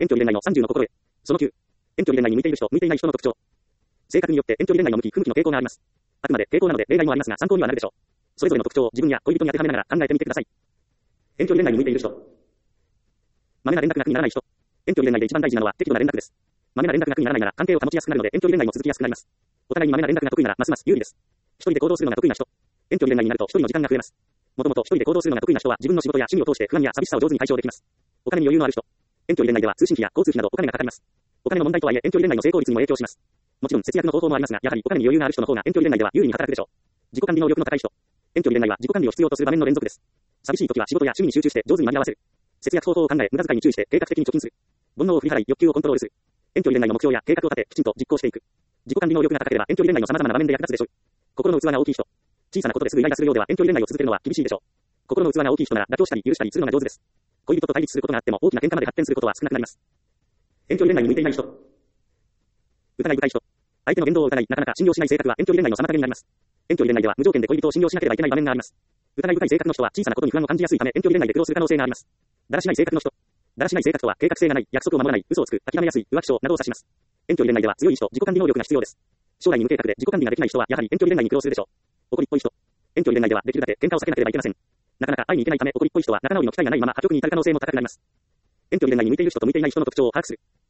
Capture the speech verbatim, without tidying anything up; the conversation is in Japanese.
遠距離恋愛のさんじゅうの心得。そのきゅう。遠距離恋愛に向いている人、向いていない人の特徴。性格によって遠距離恋愛の向き、不向きの傾向があります。あくまで傾向なので例外もありますが参考にはなるでしょう。それぞれの特徴を自分や恋人に当てはめながら考えてみてください。遠距離恋愛に向いている人。まめな連絡が苦にならない人。遠距離恋愛で一番大事なのは適度な連絡です。まめな連絡が苦にならないなら関係を保ちやすくなるので遠距離恋愛も続きやすくなります。お互いにまめな連絡が得意ならますます有利です。一人で行動するのが得意な人。遠距離恋愛になると一人の時間が増えます。もともと一人で行動するのが得意な人は自分の仕事や趣味を通して不安や寂しさを上手に解消できます。お金に余裕のある人。遠距離恋愛では通信費や交通費などお金がかかります。お金の問題とはいえ遠距離恋愛の成功率にも影響します。もちろん節約の方法もありますが、やはりお金に余裕がある人の方が遠距離恋愛では有利に働くでしょう。自己管理能力の高い人。遠距離恋愛は自己管理を必要とする場面の連続です。寂しい時は仕事や趣味に集中して上手に間に合わせる。節約方法を考え無駄遣いに注意して計画的に貯金する。煩悩を振り払い欲求をコントロールする。遠距離恋愛の目標や計画を立てきちんと実行していく。自己管理能力が高ければ遠距離恋愛の様々な場面で役立つでしょう。心の器が大きい人。小さなことですぐイライラするようでは遠距離恋愛を続けるのは厳しいでしょう。心の器が大きい人なら妥協したり許したりするのが上手です。恋人と対立することがあっても大きな喧嘩まで発展することは少なくなります。遠距離恋愛に向いていない人。疑い深い人。相手の言動を疑いなかなか信用しない性格は遠距離恋愛の妨げになります。遠距離恋愛では無条件で恋人を信用しなければいけない場面があります。疑い深い性格の人は小さなことに不安を感じやすいため遠距離恋愛で苦労する可能性があります。だらしない性格の人。だらしない性格とは計画性がない、約束を守らない、嘘をつく、諦めやすい、浮気症などを指します。遠距離恋愛では強い意志と自己管理能力が必要です。将来に無計画で自己管理ができない人はやはり遠距離恋愛に苦労するでしょう。怒りっぽい人。遠距離恋愛ではできるだけ喧嘩を避けなければいけません。なかなか会いに行けないため怒りっぽい人は仲直りの機会がないまま破局に至る可能性も高くなります。遠距離恋愛に向いている人と向いていない人の特徴を把握する。